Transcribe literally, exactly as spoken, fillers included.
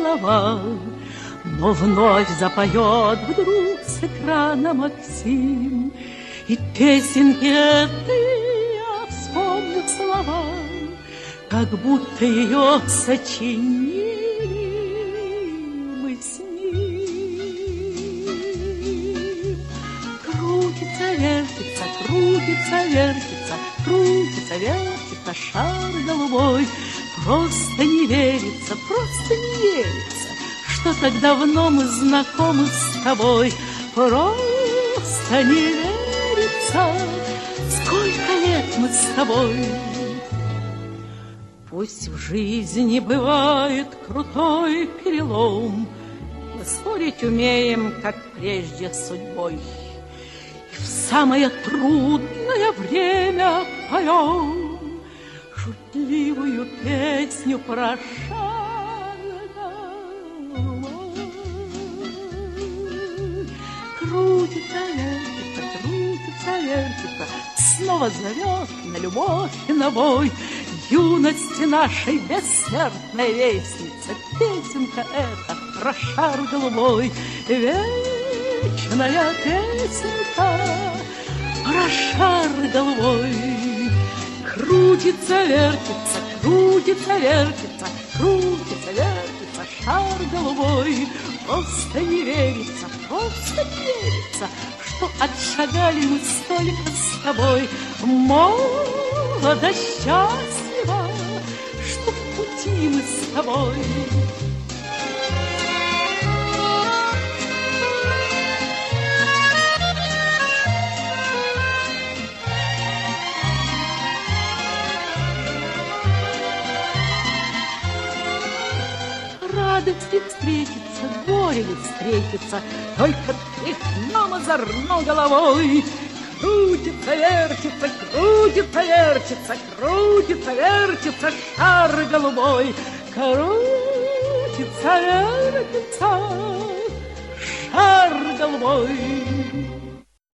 слова. Но вновь запоет вдруг с экрана Максим, и песенки этой я вспомню слова, как будто ее сочинили мы с ним. Крутится, вертится, крутится, вертится, крутится, вертится шар голубой. Просто не верится, просто не верится, что так давно мы знакомы с тобой. Просто не верится, сколько лет мы с тобой. Пусть в жизни бывает крутой перелом, мы спорить умеем, как прежде с судьбой. И в самое трудное время поем шутливую песню про шар голубой. Крутится, вертится, крутится, вертится, снова зовет на любовь и на бой. Юности нашей бессмертная вестница, песенка эта про шар голубой. Вечная песенка про шар голубой. Крутится, вертится, крутится, вертится, крутится, вертится шар голубой. Просто не верится, просто не верится, что отшагали мы столько с тобой. Молодо, счастливо, что в пути мы с тобой. Радости встретиться, горе ли встретиться, только тряхнем озорно головой. Крутится, вертится, крутится, вертится, крутится, вертится шар голубой. Крутится, вертится шар голубой.